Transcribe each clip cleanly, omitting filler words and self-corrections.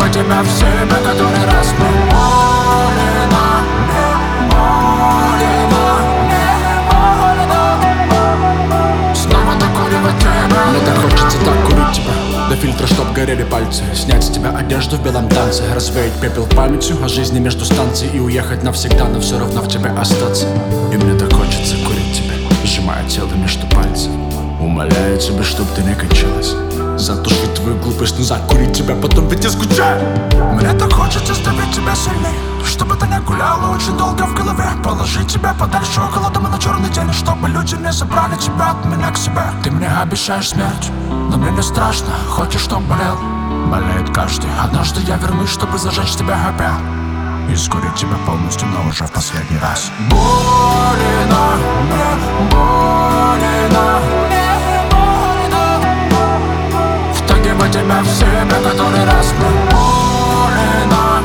тебя в себе, который раз мы больно, снова докуривать тебя. Мне так хочется так курить тебя до фильтра, чтоб горели пальцы. Снять с тебя одежду в белом танце, развеять пепел памятью о жизни между станций и уехать навсегда, но все равно в тебе остаться. И мне так хочется курить тебя, сжимая тело между пальцев, умоляю тебя, чтоб ты не кончилась. Затушить твою глупость, но закурить тебя, потом ведь я скучаю. Мне так хочется оставить тебя сильней, чтобы ты не гуляла очень долго в голове. Положить тебя подальше около дома на черный день, чтобы люди не забрали тебя от меня к себе. Ты мне обещаешь смерть, но мне не страшно. Хочешь, чтоб болел? Болеет каждый. Однажды я вернусь, чтобы зажечь тебя опять и скурить тебя полностью, но уже в последний раз. Больно, мне больно, втягивать тебя в себя, который раз мы больно,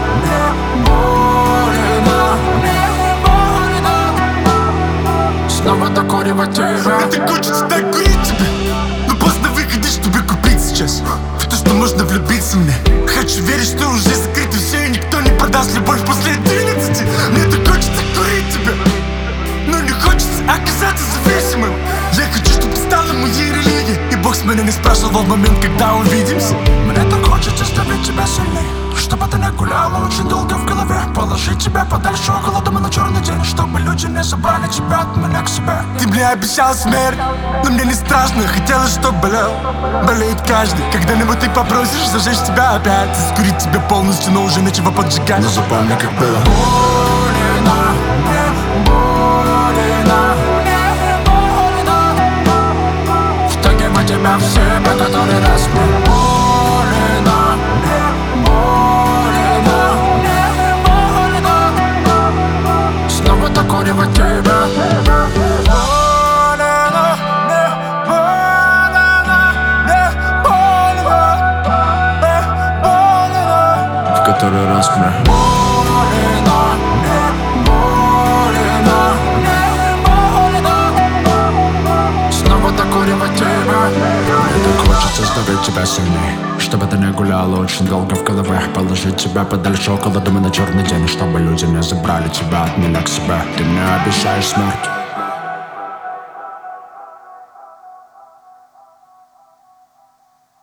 снова докуривать тебя. Мне так хочется так курить тебя, но поздно выходить, чтобы купить сейчас в то, что можно влюбиться мне. Хочу верить, что уже закрыто все и никто не продаст любовь после 11. Мне так хочется курить тебя, но не хочется оказаться зависимым. Я хочу, чтобы ты стала моей религией, и Бог с меня не спрашивал в момент, когда увидимся. Мне так хочется оставить тебя сильней, чтобы ты не гуляла очень долго в голове. Положить тебя подальше около дома на черный день, чтобы люди не забрали тебя от меня к себе. Ты мне обещал смерть, но мне не страшно, хотелось, чтоб болел. Болеет каждый, когда-нибудь ты попросишь зажечь тебя опять, заскурить тебя полностью, но уже нечего поджигать. Но запомни, как было. Больно, мне больно, втягивать тебя в себя, который раз мы больно, снова докуривать тебя. В который раз мне снова докуривать тебя. Мне так хочется оставить тебя сильней, чтобы ты не гуляла очень долго в голове. Положить тебя подальше около дома на черный день, чтобы люди не забрали тебя от меня к себе. Ты мне обещаешь смерть,